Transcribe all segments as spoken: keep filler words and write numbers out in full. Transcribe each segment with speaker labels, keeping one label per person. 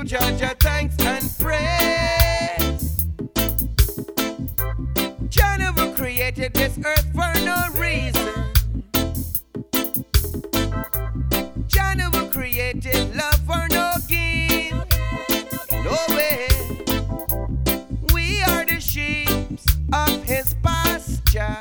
Speaker 1: Jaja thanks and praise. Jah never created this earth for no reason. Jah never created love for no gain. No way. We are the sheep of his pasture.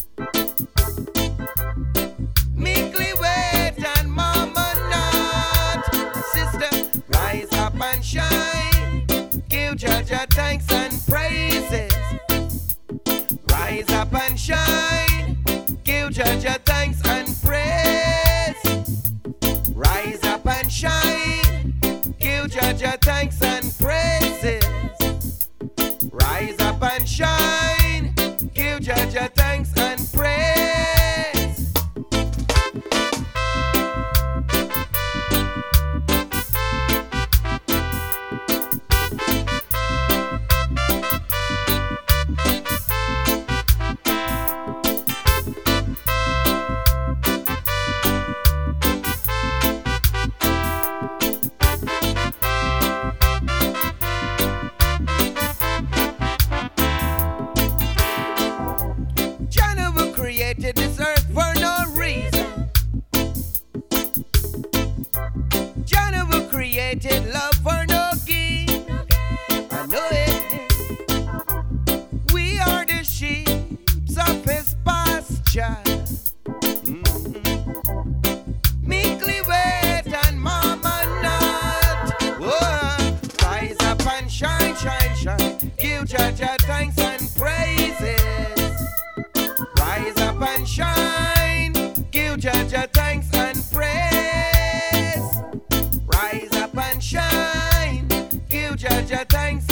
Speaker 1: Meekly wait and mama not. Sister, rise up and shine. Give Jaja thanks and praises. Rise up and shine. Give Jaja thanks and praise. Rise up and shine. Give Jaja thanks and praises. Rise up and shine. Give Jaja thanks and praise. Created this earth for no reason. Jah never created love for no gain. I know it. We are the sheep of his pasture. Mm-hmm. Meekly wait and mama not. Whoa. Rise up and shine, shine, shine. Give Jaja thanks and praises. Rise up and shine, give Jaja thanks and praise. Rise up and shine, give Jaja thanks